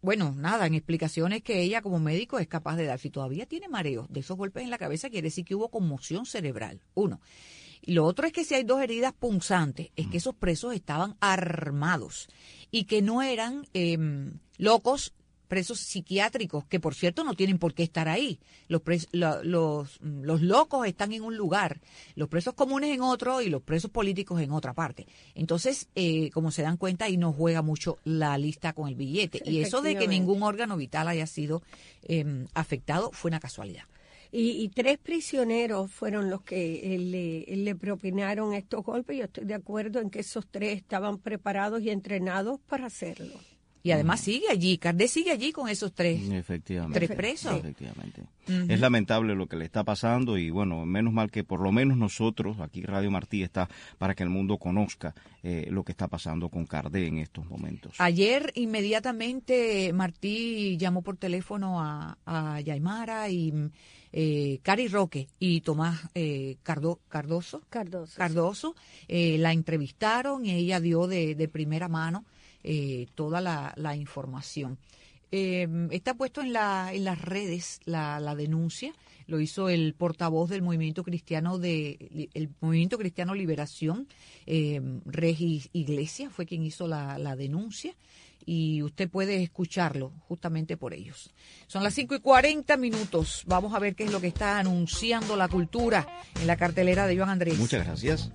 bueno, nada, en explicaciones que ella como médico es capaz de dar. Si todavía tiene mareos de esos golpes en la cabeza, quiere decir que hubo conmoción cerebral. Uno. Y lo otro es que si hay dos heridas punzantes, es que esos presos estaban armados y que no eran eh, locos, presos psiquiátricos, que por cierto no tienen por qué estar ahí. Los, pres, lo, los, los locos están en un lugar, los presos comunes en otro y los presos políticos en otra parte. Entonces, eh, como se dan cuenta, ahí no juega mucho la lista con el billete. Y eso de que ningún órgano vital haya sido eh, afectado fue una casualidad. Y, y tres prisioneros fueron los que le, le propinaron estos golpes. Yo estoy de acuerdo en que esos tres estaban preparados y entrenados para hacerlo. Y además sigue allí, Cardé sigue allí con esos tres, Efectivamente. tres presos. Efectivamente. Uh-huh. Es lamentable lo que le está pasando y bueno, menos mal que por lo menos nosotros, aquí Radio Martí está para que el mundo conozca eh, lo que está pasando con Cardé en estos momentos. Ayer inmediatamente Martí llamó por teléfono a, a Yaimara y eh, Cari Roque y Tomás eh, Cardo, Cardoso, Cardoso, Cardoso sí. eh, la entrevistaron y ella dio de, de primera mano Eh, toda la, la información. Eh, está puesto en, la, en las redes la, la denuncia, lo hizo el portavoz del Movimiento Cristiano de el Movimiento Cristiano Liberación, eh, Regis Iglesias, fue quien hizo la, la denuncia y usted puede escucharlo justamente por ellos. Son las cinco y cuarenta minutos, vamos a ver qué es lo que está anunciando la cultura en la cartelera de Joan Andrés. Muchas gracias.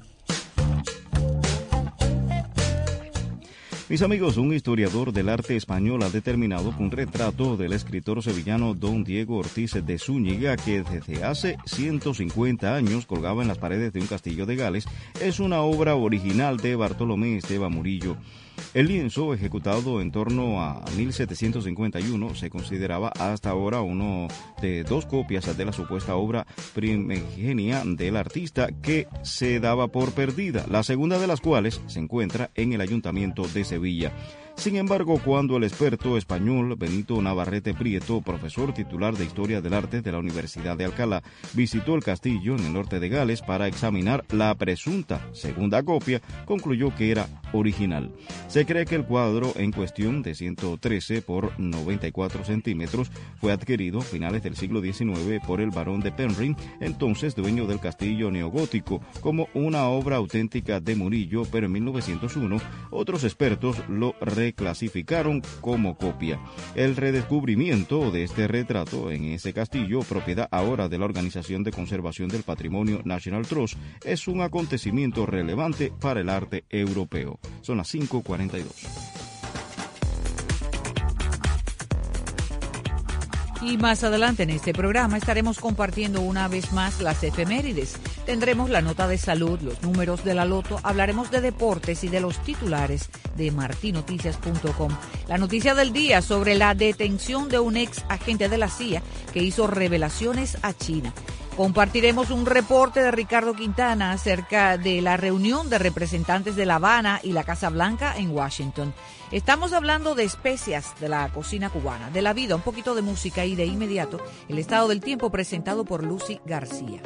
Mis amigos, un historiador del arte español ha determinado que un retrato del escritor sevillano Don Diego Ortiz de Zúñiga, que desde hace ciento cincuenta años colgaba en las paredes de un castillo de Gales, es una obra original de Bartolomé Esteban Murillo. El lienzo, ejecutado en torno a mil setecientos cincuenta y uno, se consideraba hasta ahora uno de dos copias de la supuesta obra primigenia del artista que se daba por perdida, la segunda de las cuales se encuentra en el Ayuntamiento de Sevilla. Sin embargo, cuando el experto español Benito Navarrete Prieto, profesor titular de Historia del Arte de la Universidad de Alcalá, visitó el castillo en el norte de Gales para examinar la presunta segunda copia, concluyó que era original. Se cree que el cuadro en cuestión, de ciento trece por noventa y cuatro centímetros, fue adquirido a finales del siglo diecinueve por el barón de Penryn, entonces dueño del castillo neogótico, como una obra auténtica de Murillo, pero en mil novecientos uno otros expertos lo reclasificaron como copia. El redescubrimiento de este retrato en ese castillo, propiedad ahora de la Organización de Conservación del Patrimonio National Trust, es un acontecimiento relevante para el arte europeo. Son las cinco cuarenta y dos. Y más adelante en este programa estaremos compartiendo una vez más las efemérides. Tendremos la nota de salud, los números de la loto, hablaremos de deportes y de los titulares de marti noticias punto com. La noticia del día sobre la detención de un ex agente de la C I A que hizo revelaciones a China. Compartiremos un reporte de Ricardo Quintana acerca de la reunión de representantes de La Habana y la Casa Blanca en Washington. Estamos hablando de especias de la cocina cubana, de la vida, un poquito de música y de inmediato el estado del tiempo presentado por Lucy García.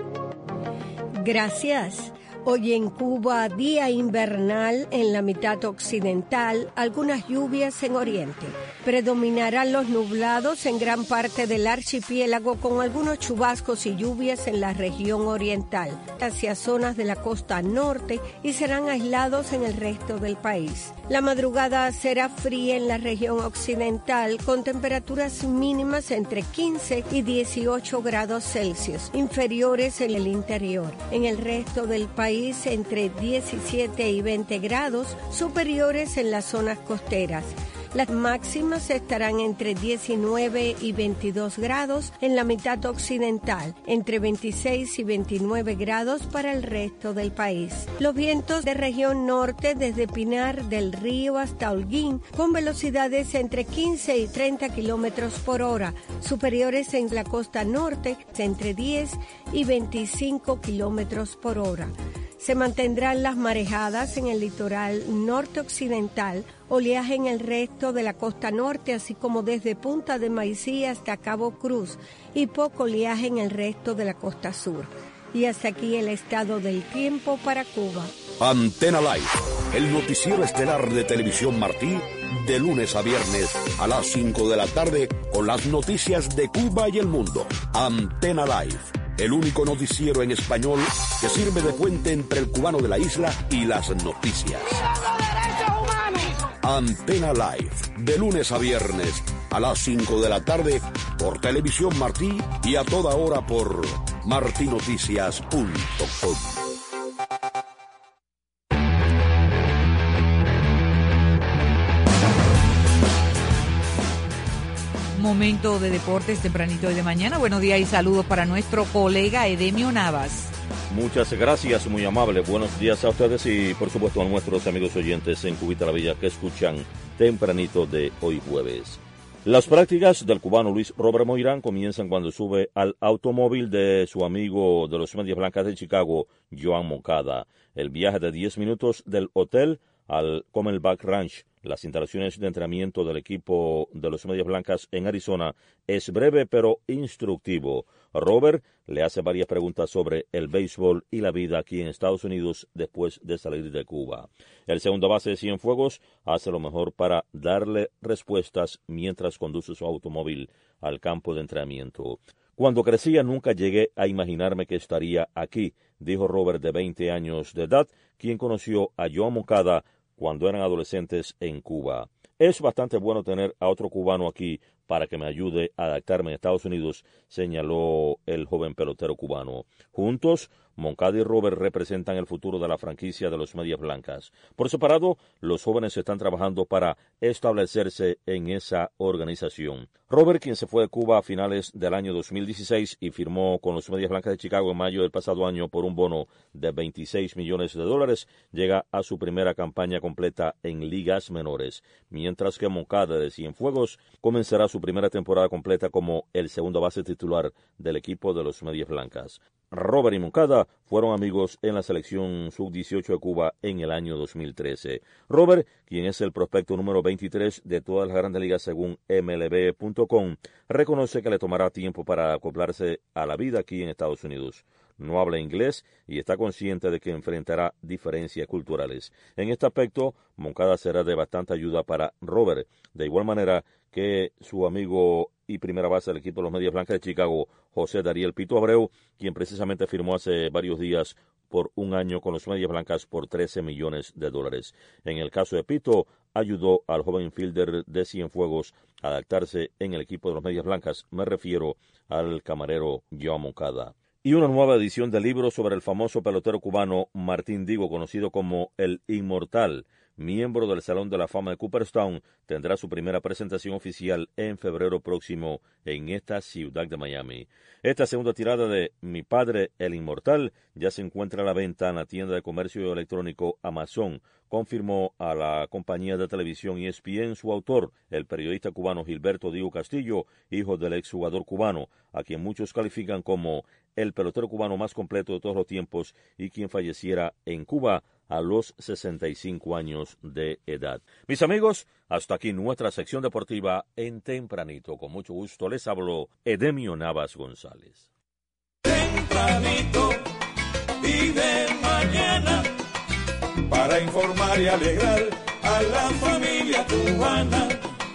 Gracias. Hoy en Cuba, día invernal en la mitad occidental, algunas lluvias en oriente. Predominarán los nublados en gran parte del archipiélago con algunos chubascos y lluvias en la región oriental, hacia zonas de la costa norte y serán aislados en el resto del país. La madrugada será fría en la región occidental con temperaturas mínimas entre quince y dieciocho grados Celsius, inferiores en el interior. En el resto del país entre diecisiete y veinte grados, superiores en las zonas costeras. Las máximas estarán entre diecinueve y veintidós grados en la mitad occidental, entre veintiséis y veintinueve grados para el resto del país. Los vientos de región norte desde Pinar del Río hasta Holguín con velocidades entre quince y treinta kilómetros por hora, superiores en la costa norte entre diez y veinticinco kilómetros por hora. Se mantendrán las marejadas en el litoral norte occidental, oleaje en el resto de la costa norte, así como desde Punta de Maicí hasta Cabo Cruz, y poco oleaje en el resto de la costa sur. Y hasta aquí el estado del tiempo para Cuba. Antena Live, el noticiero estelar de Televisión Martí, de lunes a viernes a las cinco de la tarde con las noticias de Cuba y el mundo. Antena Live, el único noticiero en español que sirve de puente entre el cubano de la isla y las noticias. Antena Live, de lunes a viernes a las cinco de la tarde por Televisión Martí y a toda hora por martinoticias punto com. Momento de deportes tempranito y de mañana. Buenos días y saludos para nuestro colega Edemio Navas. Muchas gracias, muy amable. Buenos días a ustedes y por supuesto a nuestros amigos oyentes en Cubita la Bella que escuchan tempranito de hoy jueves. Las prácticas del cubano Luis Robert Moirán comienzan cuando sube al automóvil de su amigo de los Medias Blancas de Chicago, Joan Moncada. El viaje de diez minutos del hotel al Camelback Ranch, las instalaciones de entrenamiento del equipo de los Medias Blancas en Arizona, es breve pero instructivo. Robert le hace varias preguntas sobre el béisbol y la vida aquí en Estados Unidos después de salir de Cuba. El segundo base de Cienfuegos hace lo mejor para darle respuestas mientras conduce su automóvil al campo de entrenamiento. Cuando crecía nunca llegué a imaginarme que estaría aquí, dijo Robert, de veinte años de edad, quien conoció a Joan Moncada cuando eran adolescentes en Cuba. Es bastante bueno tener a otro cubano aquí para que me ayude a adaptarme en Estados Unidos, señaló el joven pelotero cubano. Juntos, Moncada y Robert representan el futuro de la franquicia de los Medias Blancas. Por separado, los jóvenes están trabajando para establecerse en esa organización. Robert, quien se fue de Cuba a finales del año dos mil dieciséis y firmó con los Medias Blancas de Chicago en mayo del pasado año por un bono de veintiséis millones de dólares, llega a su primera campaña completa en ligas menores, mientras que Moncada de Cienfuegos comenzará su primera temporada completa como el segundo base titular del equipo de los Medias Blancas. Robert y Moncada fueron amigos en la selección sub dieciocho de Cuba en el año dos mil trece. Robert, quien es el prospecto número veintitrés de todas las grandes ligas según M L B punto com, reconoce que le tomará tiempo para acoplarse a la vida aquí en Estados Unidos. No habla inglés y está consciente de que enfrentará diferencias culturales. En este aspecto, Moncada será de bastante ayuda para Robert, de igual manera que su amigo y primera base del equipo de los Medias Blancas de Chicago, José Dariel Pito Abreu, quien precisamente firmó hace varios días por un año con los Medias Blancas por trece millones de dólares. En el caso de Pito, ayudó al joven fielder de Cienfuegos a adaptarse en el equipo de los Medias Blancas. Me refiero al camarero Joan Moncada. Y una nueva edición del libro sobre el famoso pelotero cubano Martín Digo, conocido como El Inmortal, miembro del Salón de la Fama de Cooperstown, tendrá su primera presentación oficial en febrero próximo en esta ciudad de Miami. Esta segunda tirada de Mi Padre, el Inmortal, ya se encuentra a la venta en la tienda de comercio electrónico Amazon, confirmó a la compañía de televisión E S P N su autor, el periodista cubano Gilberto Diego Castillo, hijo del exjugador cubano, a quien muchos califican como el pelotero cubano más completo de todos los tiempos y quien falleciera en Cuba a los sesenta y cinco años de edad. Mis amigos, hasta aquí nuestra sección deportiva en Tempranito. Con mucho gusto les habló Edemio Navas González. Tempranito y de mañana, para informar y alegrar a la familia cubana.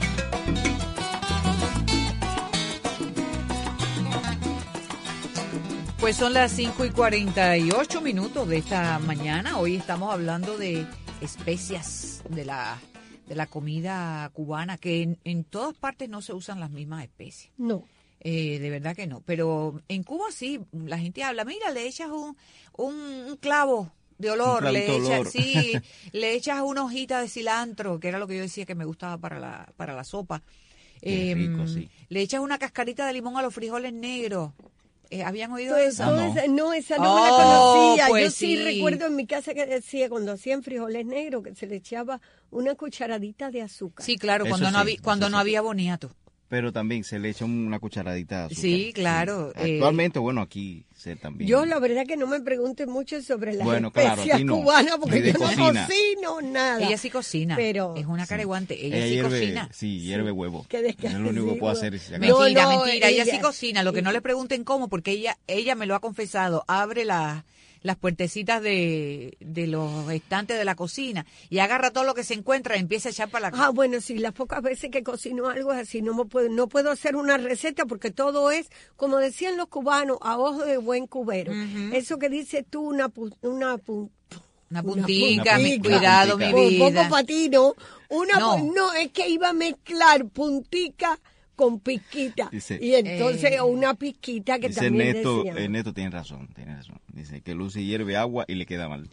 Pues son las cinco y cuarenta y ocho minutos de esta mañana. Hoy estamos hablando de especias de la, de la comida cubana, que en, en todas partes no se usan las mismas especies. No. Eh, de verdad que no. Pero en Cuba sí, la gente habla, mira, le echas un, un, un clavo de olor, le echas, olor. sí, le echas una hojita de cilantro, que era lo que yo decía que me gustaba para la, para la sopa. Eh, rico, sí. Le echas una cascarita de limón a los frijoles negros. Eh, ¿Habían oído pues, eso? No, no. Esa, no, esa no oh, me la conocía. Pues Yo sí, sí recuerdo en mi casa que decía, cuando hacían frijoles negros, que se le echaba una cucharadita de azúcar. Sí, claro, cuando eso no, sí, había, cuando no sí. había boniato. Pero también se le echa una cucharadita de azúcar. Sí, claro. Sí. Actualmente, eh, bueno, aquí se también. Yo la verdad que no me pregunten mucho sobre las bueno, especias claro, no. cubanas, porque yo cocina. no cocino nada. Ella sí cocina, pero es una careguante. Ella, ella sí hierve, cocina. Sí, hierve huevo. Qué es lo único que puedo hacer. Es mentira, no, no, mentira. Ella, ella sí cocina. Lo que no le pregunten cómo, porque ella ella me lo ha confesado. Abre la las puertecitas de, de los estantes de la cocina y agarra todo lo que se encuentra y empieza a echar para la Ah, bueno, sí, las pocas veces que cocino algo es así, no me puedo, no puedo hacer una receta porque todo es, como decían los cubanos, a ojo de buen cubero. Uh-huh. Eso que dices tú, una, una, una puntica, mi cuidado, mi vida. Un poco patino, una, no. no, es que iba a mezclar puntica con pizquita. Dice, y entonces eh, una pizquita que dice también Neto, decía. Eh, Neto tiene razón, tiene razón. Dice que Lucy hierve agua y le queda mal.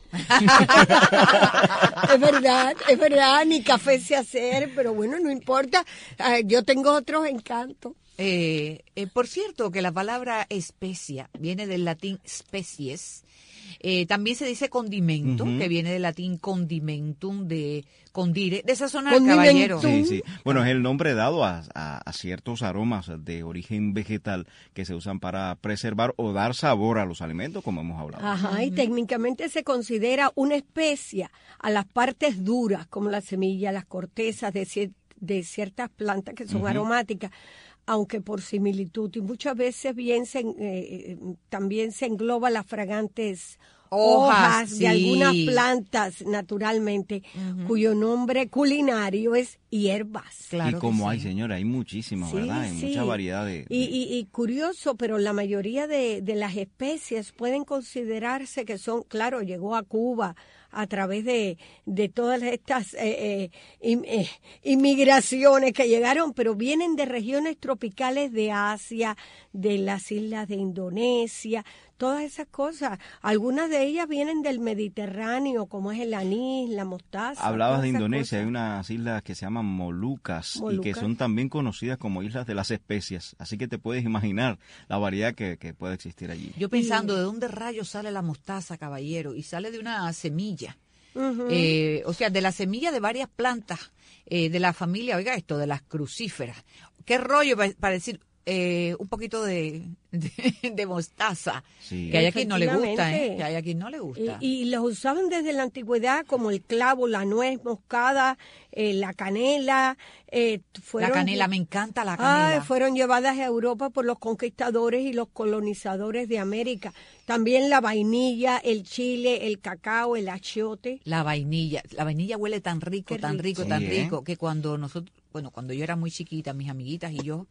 Es verdad, es verdad, ni café sé hacer, pero bueno, no importa. Uh, yo tengo otros encantos. Eh, eh, por cierto, que la palabra especia viene del latín species. Eh, también se dice condimento, uh-huh. que viene del latín condimentum, de condire, de sazonar, caballero. Sí, sí. Bueno, es el nombre dado a, a, a ciertos aromas de origen vegetal que se usan para preservar o dar sabor a los alimentos, como hemos hablado. Ajá, y uh-huh. técnicamente se considera una especia a las partes duras, como la semilla, las cortezas de, cier- de ciertas plantas que son uh-huh. aromáticas, aunque por similitud, y muchas veces bien se, eh, también se engloba las fragantes hojas, hojas sí. de algunas plantas, naturalmente, uh-huh. cuyo nombre culinario es hierbas. Claro y como sí. hay, señora, hay muchísimas, sí, ¿verdad? Hay sí. mucha variedad de... de... Y, y, y curioso, pero la mayoría de, de las especies pueden considerarse que son, claro, llegó a Cuba a través de, de todas estas eh, eh, in, eh, inmigraciones que llegaron, pero vienen de regiones tropicales de Asia, de las islas de Indonesia, todas esas cosas. Algunas de ellas vienen del Mediterráneo, como es el anís, la mostaza. Hablabas de Indonesia, cosas. Hay unas islas que se llaman Molucas, Molucas y que son también conocidas como islas de las especias, así que te puedes imaginar la variedad que, que puede existir allí. Yo pensando, ¿de dónde rayos sale la mostaza, caballero? Y sale de una semilla. Uh-huh. Eh, o sea, de la semilla de varias plantas eh, de la familia, oiga esto, de las crucíferas. ¿Qué rollo para decir eh, un poquito de, de, de mostaza? Sí. Que hay a quien no le gusta, ¿eh? Que hay a quien no le gusta. Y, y los usaban desde la antigüedad como el clavo, la nuez moscada, eh, la canela. Eh, fueron, la canela, me encanta la canela. Ah, fueron llevadas a Europa por los conquistadores y los colonizadores de América. También la vainilla, el chile, el cacao, el achiote. La vainilla, la vainilla huele tan rico, Qué tan rico, rico tan sí, rico, ¿eh? Que cuando nosotros, bueno, cuando yo era muy chiquita, mis amiguitas y yo,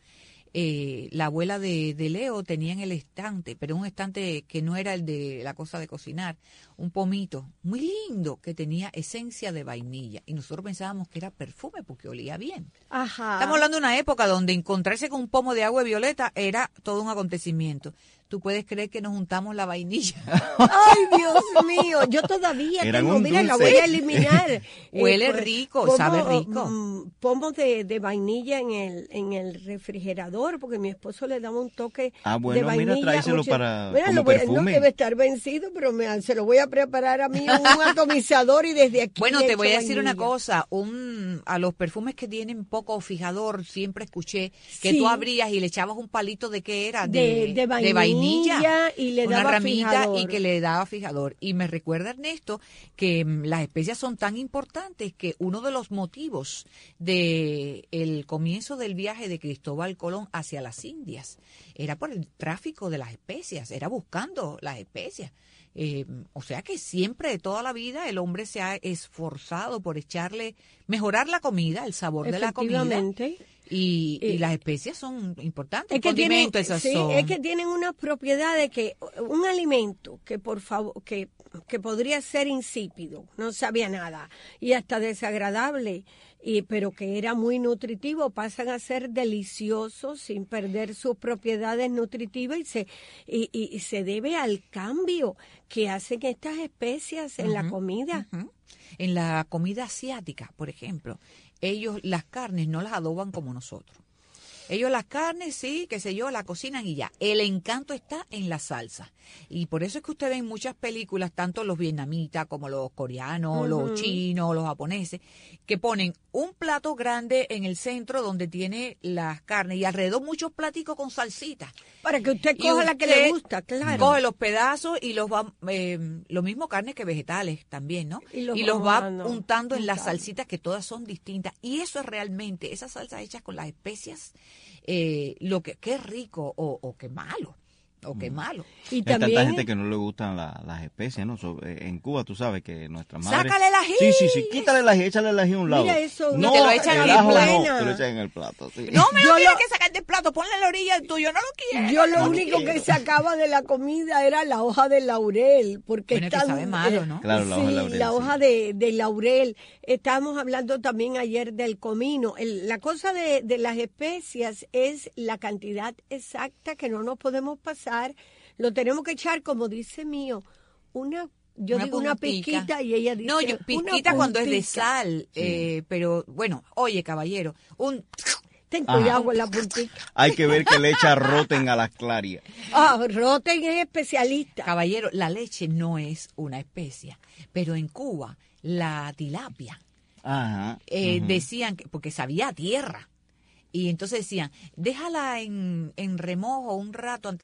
eh, la abuela de, de Leo tenía en el estante, pero un estante que no era el de la cosa de cocinar, un pomito muy lindo que tenía esencia de vainilla y nosotros pensábamos que era perfume porque olía bien. Ajá. Estamos hablando de una época donde encontrarse con un pomo de agua violeta era todo un acontecimiento. ¿Tú puedes creer que nos juntamos la vainilla? ¡Ay, Dios mío! Yo todavía Eran tengo, mira, la voy a eliminar. Huele eh, rico, pomo, sabe rico. Um, pomos de, de vainilla en el en el refrigerador, porque mi esposo le daba un toque ah, bueno, de vainilla. Mira, tráeselo mucho, para mira, como lo voy, perfume. No debe estar vencido, pero me, se lo voy a preparar a mí en un atomizador y desde aquí. Bueno, te voy a decir vainilla. una cosa. Un, a los perfumes que tienen poco fijador, siempre escuché que sí. tú abrías y le echabas un palito de qué era, de, de, de vainilla. De vainilla. Y le una daba ramita fijador. Y que le daba fijador. Y me recuerda, Ernesto, que mm, las especias son tan importantes que uno de los motivos de el comienzo del viaje de Cristóbal Colón hacia las Indias era por el tráfico de las especias, era buscando las especias. Eh, o sea que siempre, de toda la vida, el hombre se ha esforzado por echarle, mejorar la comida, el sabor de la comida. Y, y eh, las especias son importantes. Es que, tienen, esas sí, son. es que tienen unas propiedades que un alimento que por favor que, que podría ser insípido, no sabía nada y hasta desagradable, y pero que era muy nutritivo, pasan a ser deliciosos sin perder sus propiedades nutritivas y se y, y, y se debe al cambio que hacen estas especias en uh-huh, la comida. Uh-huh. En la comida asiática, por ejemplo, ellos las carnes no las adoban como nosotros. Ellos las carnes, sí, qué sé yo, la cocinan y ya. El encanto está en la salsa. Y por eso es que usted ve en muchas películas, tanto los vietnamitas como los coreanos, uh-huh. los chinos, los japoneses, que ponen un plato grande en el centro donde tiene las carnes y alrededor muchos platicos con salsitas. Para que usted coja usted la que le gusta, claro. Coge los pedazos y los va, eh, lo mismo carnes que vegetales también, ¿no? Y los, y los va no, untando en las salsitas que todas son distintas. Y eso es realmente, esas salsas hechas con las especias, eh, lo que qué rico o, o qué malo. o qué malo. Y Hay también tanta gente que no le gustan la- las especias, ¿no? So, eh, en Cuba tú sabes que nuestra madre... ¡Sácale el ají! Sí, sí, sí, quítale el ají, échale el ají a un lado. Mira eso, no, y te lo echan el a la ajo no, plena. te lo echan en el plato. Sí. No me Yo lo tienes lo- que sacar del plato, ponle en la orilla del tuyo, no lo quiero. yo lo no único quiero. que sacaba de la comida era la hoja de laurel, porque Bueno, es que están, sabe malo, ¿no? Claro, la sí, hoja de laurel, la sí. hoja de, de laurel. Estábamos hablando también ayer del comino. El- la cosa de, de las especias es la cantidad exacta que no nos podemos pasar. Lo tenemos que echar, como dice mío, una, yo Una digo una puntica. piquita y ella dice No, yo, una pizquita cuando es de puntica. sal, eh, pero bueno, oye, caballero, un... Ten Ajá. cuidado con la puntica. Hay que ver que le echa roten a las clarias. Ah, Roten es especialista. Caballero, la leche no es una especia, pero en Cuba, la tilapia, Ajá. eh, ujú. decían, que, porque sabía a tierra, y entonces decían, déjala en, en remojo un rato antes